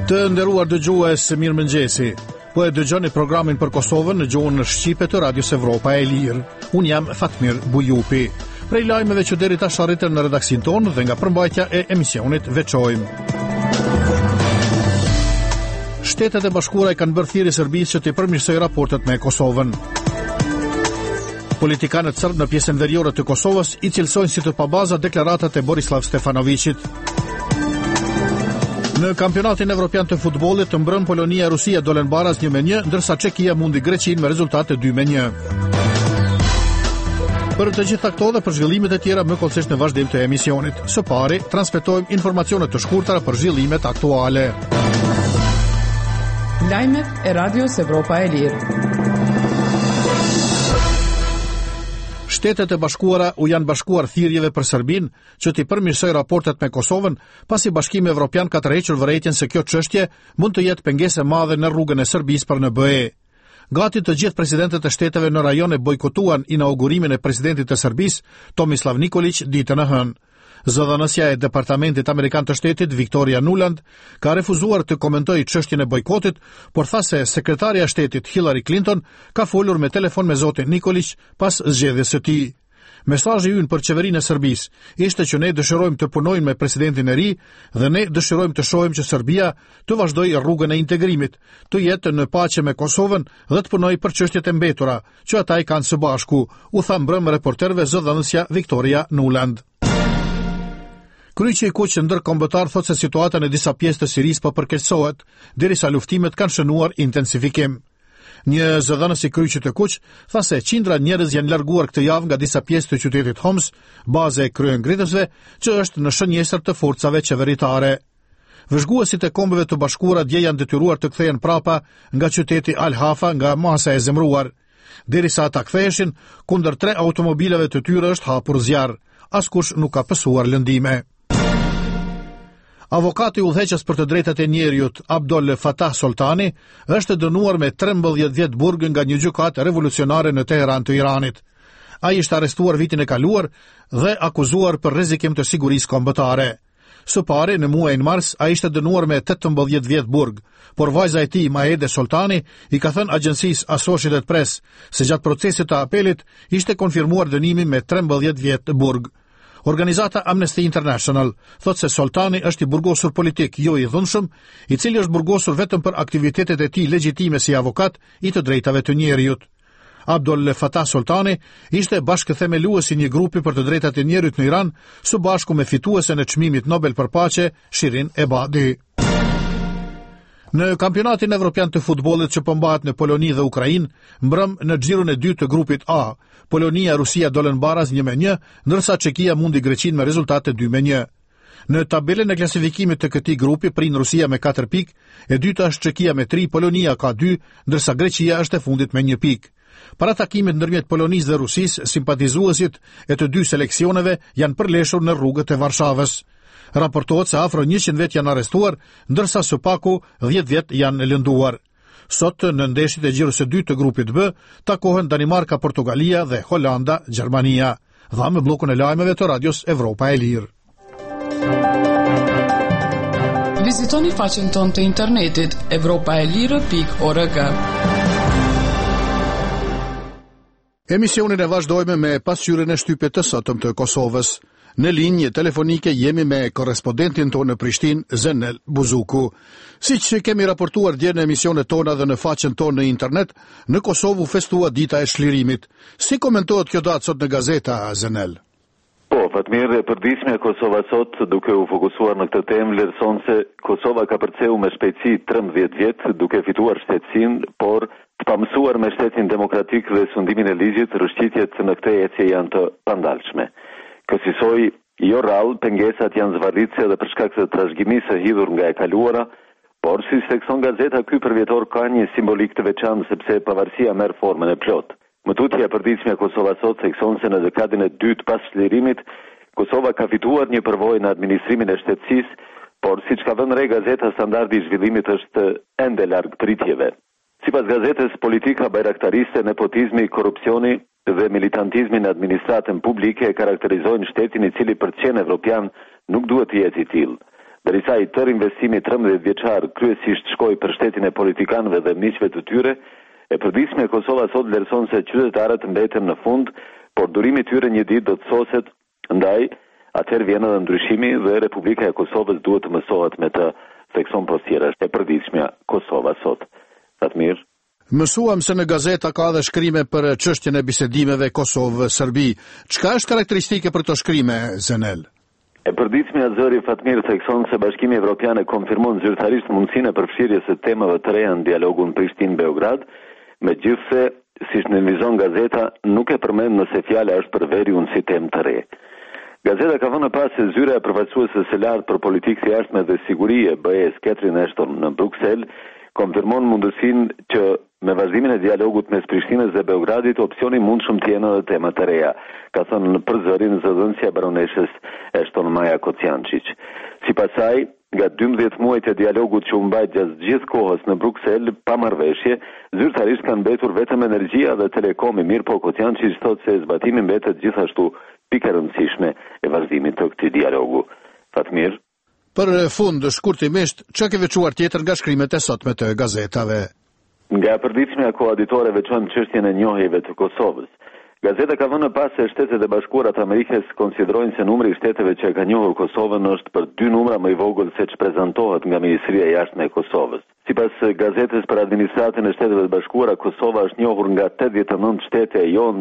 Të nderuar dëgjues, mirëmëngjesi. Po e dëgjoni programin për Kosovën në gjuhën shqipe të Radios Evropa e Lirë. Unë jam Fatmir Bujupi. Prej lajmeve që deri tash arritën në redaksin tonë dhe nga përmbajtja e emisionit veçojmë. Shtetet e Bashkuara kanë bërë thirrje Serbisë që të përmirësojë raportet me Kosovën. Politikanët serb në pjesën veriore të Kosovës i cilësojnë si të pabaza deklaratat e Borislav Stefanovićit. Në kampionatin evropian të futbollit të mbrëm Polonia e Rusia dolen baraz 1-1, ndërsa Çekia mundi Greqinë me rezultate 2-1. Për të gjitha këto dhe për zhvillimet e tjera më kollësisht në vazhdim të emisionit. Së pari, transmetojmë informacione të shkurtara për zhvillimet aktuale. Lajmet e Radios Evropa e Lirë. Shtetet e Bashkuara u janë bashkuar thirrjeve për Serbinë që t'i përmirësojë raportet me Kosovën, pasi Bashkimi Evropian ka tërhequr vërejtjen se kjo çështje mund të jetë pengesë e madhe në rrugën e Serbisë për në BE. Gati të gjithë presidentët e shteteve në rajone bojkotuan inaugurimin e presidentit të Serbisë, Tomislav Nikolić, ditën e hënë. Zëdhënësja e Departamentit Amerikan të Shtetit, Victoria Nuland, ka refuzuar të komentojë çështjen e bojkotit, por tha se sekretarja e shtetit Hillary Clinton ka folur me telefon me zotin Nikolić pas zgjedhjes së tij. Mesazhi ynë për qeverinë e Serbisë ishte që ne dëshirojmë të punojmë me presidentin e ri dhe ne dëshirojmë të shohim që Serbia të vazhdojë rrugën e integrimit, të jetë në paqe me Kosovën dhe të punojë për çështjet e mbetura, që ata i kanë së bashku, u tha mbrëm reporterëve zëdhënësja Victoria Nuland. Kryqi i kuq ndërkombëtar thotë se situata në disa pjesë të Sirisë po përkeqësohet, derisa luftimet kanë shënuar intensifikim. Një zëdhënës i kryqit të kuq tha se qindra njerëz janë larguar këtë javë nga disa pjesë të qytetit Homs, baze e kryengritësve, që është në shënjesër të forcave qeveritare. Vëzhguesit e Kombeve të Bashkuara dje janë detyruar të kthehen prapa nga qyteti Al Hafa nga masa e zemruar. Derisa ata ktheheshin, kundër 3 automobileve të tyre është hapur zjarr. Askush nuk ka pësuar lëndime. Avokati udhëheqës për të drejtat e njerëzit, Abdol Fatah Soltani, është dënuar me 13 vjet burg nga një gjykatë revolucionare në Teheran të Iranit. Ai është arrestuar vitin e kaluar dhe akuzuar për rrezikim të sigurisë kombëtare. Së pari, në muajin mars, ai ishte dënuar me 18 vjet burg, por vajza e tij, Maede Soltani, i ka thënë agjencisë Associated Press se gjatë procesit të apelit ishte konfirmuar dënimi me 13 vjet burg. Organizata Amnesty International thotë se Soltani është i burgosur politik, jo i dhunshëm, i cili është burgosur vetëm për aktivitetet e tij legjitime si avokat i të drejtave të njerëzit. Abdol Fatah Soltani ishte bashkëthemeluesi i një grupi për të drejtat e njerëzit në Iran, së bashku me fituesen e çmimit Nobel për paqe, Shirin Ebadi. Në kampionatin evropian të futbollit që po mbahet në Poloni dhe Ukrainë, mbrëm në xhirun e dytë të grupit A, Polonia e Rusia dolen baraz 1-1, ndërsa Çekia mundi Greqinë me rezultate 2-1. Në tabelën e klasifikimit të këtij grupi prin Rusia me 4 pikë, e dyta është Çekia me 3, Polonia ka 2, ndërsa Greqia është e fundit me 1 pikë. Para takimit ndërmjet Polonisë dhe Rusisë, simpatizuesit e të dy seleksioneve janë përleshur në rrugët e Varshavës. Raportohet se afro 100 vet janë arrestuar, ndërsa së paku 10 vet janë lënduar. Sot në ndeshjet e gjirës së dytë të grupit B takohen Danimarka, Portugalia dhe Holanda, Gjermania. Dhamë bllokun e lajmeve të Radios Evropa e Lirë. Vizitoni faqen tonë të internetit evropaelire.org. Emisionin e vazhdojmë me pasqyrjen e shtypjet të sotëm të Kosovës. Në linjë telefonike jemi me korrespondentin tonë në Prishtinë, Zenel Buzuku. Siç kemi raportuar dje në emisionet tona dhe në faqen tonë në internet, në Kosovë u festua dita e çlirimit. Si komentohet kjo datë sot në gazeta, Zenel? Po, Fatmir, përditshmja e Kosovës sot, duke u fokusuar në këtë temë, vlerëson se Kosova ka përceu me shpejtësi 13 vjet, duke fituar shtetësinë, por të pamësuar me shtetin demokratik dhe sundimin e ligjit, rrëshqitjet në këtë ecje janë të pandalshme. Kësaj, jo rrallë, pengesat janë zvarritse dhe për shkak të trashëgimisë së hidhur nga e kaluara, por si thekson gazeta, ky përvjetor ka një simbolik të veçantë sepse pavarësia merr formën e plotë. Më tutje e përditshmja e Kosovës sot thekson se në dekadën e dytë pas çlirimit, Kosova ka fituar një përvojë në administrimin e shtetësisë, por siç ka vënë re gazeta, standardi i zhvillimit është ende larg pritjeve. Sipas gazetës, politika bajraktariste, nepotizmi, korrupsioni dhe militantizmi në administratën publike e karakterizojnë shtetin i cili për të qenë evropian nuk duhet të jetë i tillë. Derisa i tërë investimi 13 vjeçar kryesisht shkoi për shtetin e politikanëve dhe miqve të tyre, e përditshme e Kosova sot vlerëson se qytetarët mbeten në fund, por durimi i tyre një ditë do të soset, ndaj atëherë vjen edhe ndryshimi dhe Republika e Kosovës duhet të mësohet me të thekson postjera e përditshmja Kosova sot. Fatmir. Mësuam se në gazeta ka dhe shkrime për çështjen e bisedimeve Kosovë-Serbi. Çka është karakteristike për këto shkrime, Zenel? E përditshmja zëri Fatmir thekson se Bashkimi Evropian e konfirmon zyrtarisht mundësinë e përfshirjes së temave të reja në dialogun Prishtinë-Beograd, megjithse, siç nënvizon gazeta, nuk e përmend nëse fjala është për veriun si temë të re. Gazeta ka vënë pas se zyra e përfaqësuesës së lartë për politikë të jashtme dhe siguri e BE-s Catherine Ashton në Bruksel konfirmon mundësinë që me vazhdimin e dialogut mes Prishtinës dhe Beogradit opsioni mundshëm të jenë edhe tema të reja, ka thënë për zërin zëdhënësja baroneshës Ashton Maja Kociančić. Sipas saj, nga 12 muajt e dialogut që u mbajt gjatë gjithë kohës në Bruksel pa marrëveshje, zyrtarisht kanë mbetur vetëm energjia dhe telekomi, mirë po Kociančić thotë se zbatimi mbetet gjithashtu pikë e rëndësishme e vazhdimit të këtij dialogu. Fatmir. Për fund, shkurtimisht, çka ke veçuar tjetër nga shkrimet e sotme të gazetave? Nga përditshmja koaditore veçon çështjen e njohjeve të Kosovës. Gazeta ka vënë pas se Shtetet e Bashkuara të Amerikës konsiderojnë se numri i shteteve që ka njohur Kosovën është për 2 numra më i vogël se ç'prezantohet nga Ministria e Jashtme e Kosovës. Sipas gazetës për administratën e Shteteve të Bashkuara, Kosova është njohur nga 89 shtete, jo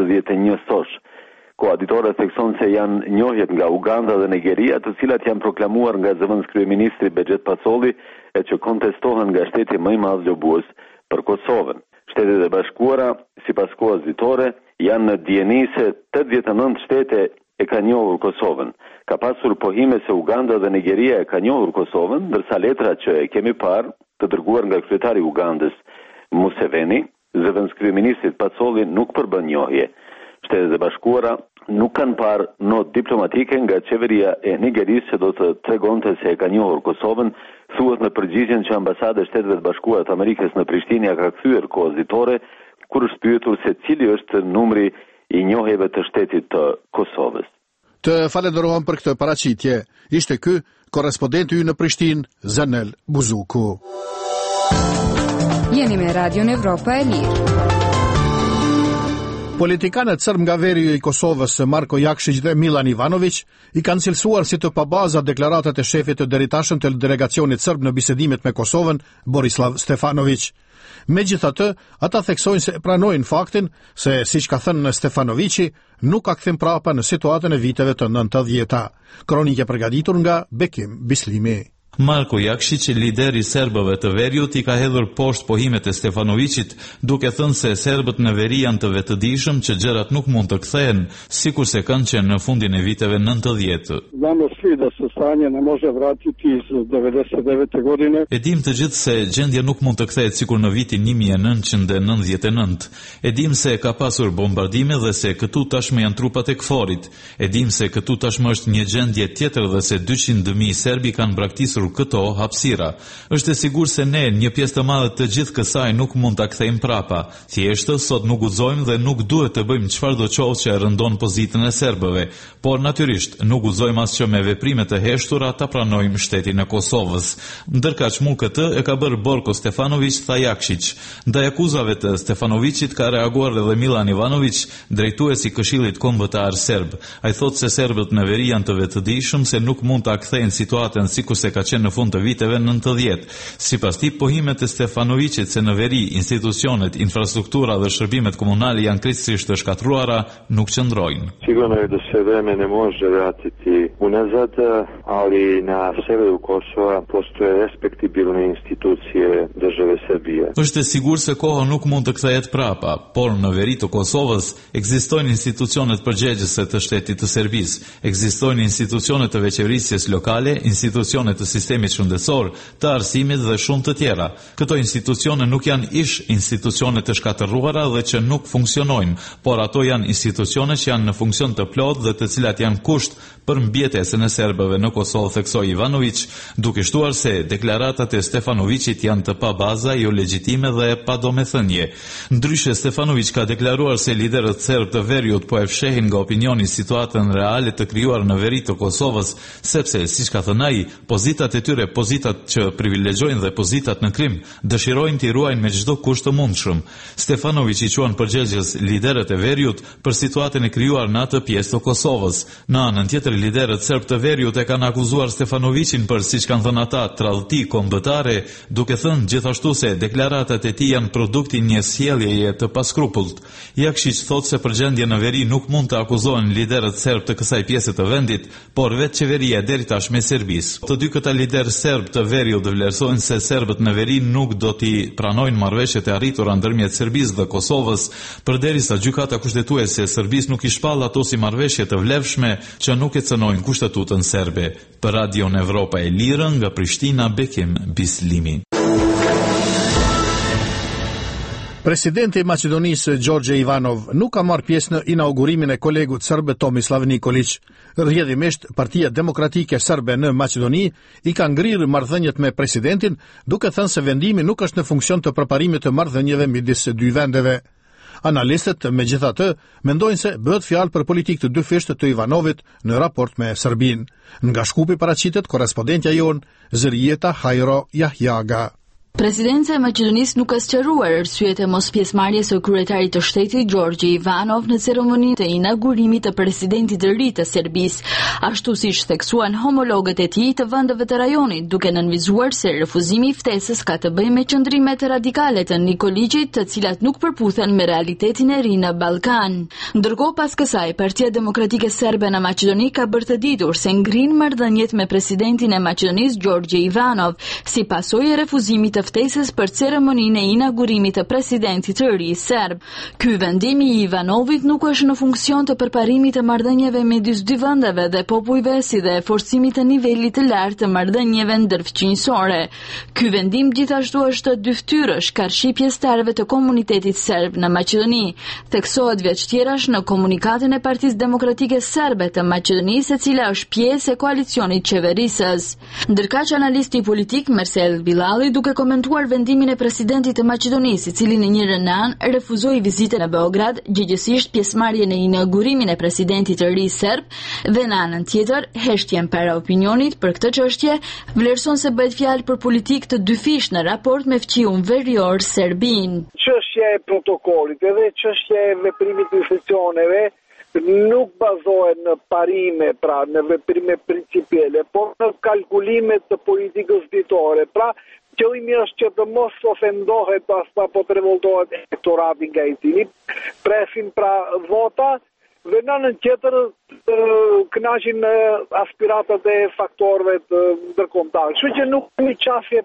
91 sosh. Koaditorët thekson se janë njohjet nga Uganda dhe Nigeria, të cilat janë proklamuar nga zëvendës kryeministri Bexhet Pacolli e që kontestohen nga shteti më i madh lobues për Kosovën. Shtetet e Bashkuara, sipas koaditore, janë në dieni se 89 shtete e ka njohur Kosovën. Ka pasur pohime se Uganda dhe Nigeria e ka njohur Kosovën, ndërsa letra që e kemi parë, të dërguar nga kryetari i Ugandës Museveni, zëvendës kryeministrit Pacolli nuk përbën njohje. Shtetet e Bashkuara nuk kanë parë notë diplomatike nga qeveria e Nigerisë që do të tregonte se e ka njohur Kosovën, thuhet në përgjigjen që ambasada e Shteteve të Bashkuara të Amerikës në Prishtinë ja ka kthyer koaditore kur është pyetur se cili është numri i njohjeve të shtetit të Kosovës. Të falenderojmë për këtë paraqitje. Ishte ky korrespondenti ynë në Prishtinë, Zenel Buzuku. Jeni me Radion Evropa e Lirë. Politikanët serb nga veri i Kosovës Marko Jakšić dhe Milan Ivanović i kanë cilësuar si të pabaza deklaratat e shefit të deritashëm të delegacionit serb në bisedimet me Kosovën, Borislav Stefanović. Megjithatë, ata theksojnë se pranojnë faktin se, siç ka thënë Stefanovići, nuk ka kthim prapa në situatën e viteve të 90-ta. Kronike përgatitur nga Bekim Bislimi. Marko Jakšić, lideri serbëve të veriut, i ka hedhur poshtë pohimet e Stefanovićit, duke thënë se serbët në veri janë të vetëdijshëm që gjërat nuk mund të kthehen, sikur se kanë qenë në fundin e viteve 90. Znamo svi da se stanje ne može vratiti iz 99. godine. E dim të gjithë se gjendja nuk mund të kthehet sikur në vitin 1999. E dim se ka pasur bombardime dhe se këtu tashmë janë trupat e KFOR-it. E dim se këtu tashmë është një gjendje tjetër dhe se 200.000 serbi kanë braktisur këto hapësira. Është e sigurt se ne, një pjesë të madhe të gjithë kësaj, nuk mund ta kthejmë prapa. Thjesht sot nuk guxojmë dhe nuk duhet të bëjmë çfarë do qoftë që e rëndon pozitën e serbëve, por natyrisht nuk guxojmë as që me veprime të heshtura ta pranojmë shtetin e Kosovës. Ndërkaq mu këtë e ka bërë Borko Stefanović, tha Jakšić. Ndaj akuzave të Stefanovićit ka reaguar edhe Milan Ivanović, drejtuesi i Këshillit Kombëtar Serb. Ai thotë se serbët në veri janë të vetëdijshëm se nuk mund ta kthejnë situatën sikurse ka në fund të viteve 90. Sipas tij, pohimet e Stefanovićit se në veri institucionet, infrastruktura dhe shërbimet komunale janë krejtësisht të shkatruara nuk qëndrojnë. Sigurno je da se vreme ne može vratiti unazad, ali na severu Kosova postoje respektibilne institucije države Srbije. Është e sigurt se koha nuk mund të kthehet prapa, por në veri të Kosovës ekzistojnë institucionet përgjegjëse të shtetit të Serbisë, ekzistojnë institucionet të veçevrisjes lokale, institucionet të sistemit shëndetësor, të arsimit dhe shumë të tjera. Këto institucione nuk janë ish institucione të shkatërruara dhe që nuk funksionojnë, por ato janë institucione që janë në funksion të plotë dhe të cilat janë kusht për mbjetesën e serbëve në Kosovë, theksoi Ivanović, duke shtuar se deklaratat e Stefanovićit janë të pa baza, jo legjitime dhe pa domethënie. Ndryshe, Stefanović ka deklaruar se liderët serb të veriut po e fshehin nga opinioni situatën reale të krijuar në veri të Kosovës, sepse, siç ka thënë ai, pozitat e tyre, pozitat që privilegjojnë dhe pozitat në Krim, dëshirojnë t'i ruajnë me çdo kusht të mundshëm. Stefanović i quan përgjegjës liderët e veriut për situatën e krijuar në atë pjesë të Kosovës. Në anën tjetër, liderët serb të veriut e kanë akuzuar Stefanovićin për, siç kanë thënë ata, tradhti kombëtare, duke thënë gjithashtu se deklaratat e tij janë produkti një sjelljeje të paskrupullt. Jakšić thotë se për gjendje në veri nuk mund të akuzohen liderët serb të kësaj pjese të vendit, por vetë qeveria deri tashmë e Serbisë. Të dy këta liderë serb të veriut vlerësojnë se serbët në veri nuk do t'i pranojnë marrëveshjet e arritura ndërmjet Serbisë dhe Kosovës, përderisa gjykata kushtetuese e Serbisë nuk i shpall ato si marrëveshje të vlefshme që nuk e cënojnë kushtetutën serbe. Për Radion Evropa e Lirë, nga Prishtina, Bekim Bislimi. Presidenti i Maqedonisë Gjorgje Ivanov nuk ka marrë pjesë në inaugurimin e kolegut serbe Tomislav Nikolić. Rrjedhimisht, Partia Demokratike Serbe në Maqedoni i ka ngrirë marrëdhëniet me presidentin, duke thënë se vendimi nuk është në funksion të përparimit të marrëdhënieve midis dy vendeve. Analistët, megjithatë, mendojnë se bëhet fjalë për politikë të dyfishtë të Ivanovit në raport me Serbinë. Nga Shkupi paraqitet korrespondentja jon Zërieta Hajro Jahjaga. Presidenca e Maqedonisë nuk ka sqaruar arsyet e mos pjesëmarrjes së kryetarit të shtetit Gjorgje Ivanov në ceremoninë e inaugurimit të presidentit të ri të Serbisë, ashtu siç theksuan homologët e tij të vendeve të rajonit, duke nënvizuar se refuzimi i ftesës ka të bëjë me qëndrimet radikale të Nikolićit, të cilat nuk përputhen me realitetin e ri në Ballkan. Ndërkohë, pas kësaj, Partia Demokratike Serbe në Maqedoni ka bërë të ditur se ngrin marrëdhëniet me presidentin e Maqedonisë Gjorgje Ivanov, si pasojë e refuzimit të ftesës për ceremoninë e inaugurimit të presidentit të ri serb. Ky vendim i Ivanovit nuk është në funksion të përparimit të marrëdhënieve midis dy vendeve dhe popujve, si dhe forcimit të nivelit të lartë të marrëdhënieve ndërfqinjësore. Ky vendim gjithashtu është dyftyrësh karshi pjesëtarëve të komunitetit serb në Maqedoni, theksohet veçtjerash në komunikatën e Partisë Demokratike Serbe të Maqedonisë, e cila është pjesë e koalicionit qeverisës. Ndërkaq, analisti politik Mersel Bilali, duke komentuar vendimin e presidentit të Maqedonisë, i cili në një anë refuzoi vizitën në Beograd, gjithsesi pjesëmarrjen në inaugurimin e presidentit të ri serb, dhe në anën tjetër heshtjen para opinionit për këtë çështje, vlerëson se bëhet fjalë për politikë të dyfishtë në raport me fqiun verior Serbin. Çështja e protokollit edhe çështja e veprimit të institucioneve nuk bazohet në parime, pra në veprime principiale, por në kalkulime të politikës ditore. Pra, qëllimi është që të mos ofendohet apo të revoltohet elektorati nga i cili presin pra vota, dhe në anën tjetër kënaqin aspiratat e faktorëve të ndërkombëtar. Kështu që nuk kemi qasje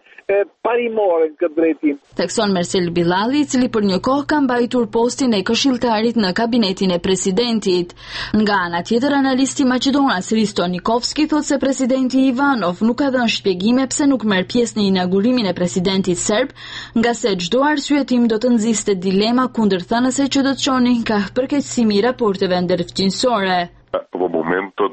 parimore në këtë drejtim. Thekson Mersel Bilali, i cili për një kohë ka mbajtur postin e këshilltarit në kabinetin e presidentit. Nga ana tjetër, analisti maqedonas Risto Nikovski thotë se presidenti Ivanov nuk ka dhënë shpjegime pse nuk merr pjesë në inaugurimin e presidentit serb, nga se çdo arsyetim do të nxiste dilema kundërthënëse që do të çonin ka përkeqësimi i raporteve ndërfqinjësore. Во моментот,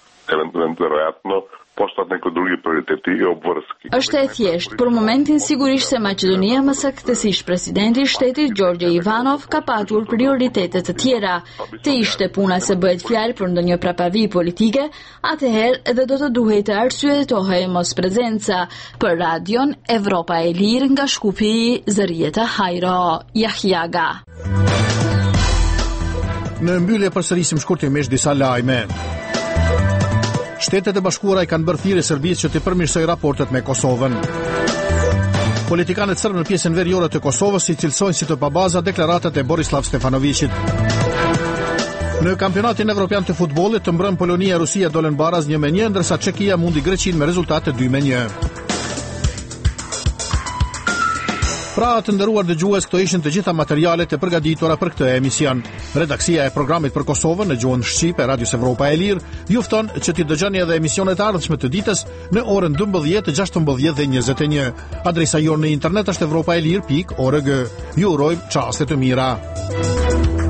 вероятно, postat neko drugi prioriteti i obvërski. Është e thjeshtë, për momentin sigurisht se Maqedonia, më saktësisht presidenti i shtetit Gjorgje Ivanov, ka patur prioritete të tjera. Të ishte puna se bëhet fjalë për ndonjë prapavi politike, atëherë edhe do të duhej të arsyetohej mos prezenca. Për Radion Evropa e Lirë, nga Shkupi, Zërieta Hajro Jahjaga. Në mbyllje përsërisim shkurtimisht disa lajme. Shtetet e Bashkuara i kanë bërë thirrje Serbisë që të përmirësojë raportet me Kosovën. Politikanët serbë në pjesën veriore të Kosovës i cilësojnë si të pabaza deklaratat e Borislav Stefanovićit. Në kampionatin evropian të futbollit, të mbrëm Polonia e Rusia dolën baraz 1-1, ndërsa Çekia mundi Greqinë me rezultate 2-1. Pra të nderuar dëgjues, këto ishin të gjitha materialet e përgatitura për këtë emision. Redaksia e programit për Kosovën në gjuhën shqipe e Radios Evropa e Lirë ju fton që t'i dëgjoni edhe emisionet e ardhshme të ditës në orën 12, 16 dhe 21. Adresa jonë në internet është evropaelir.org. Ju urojmë çaste të mira.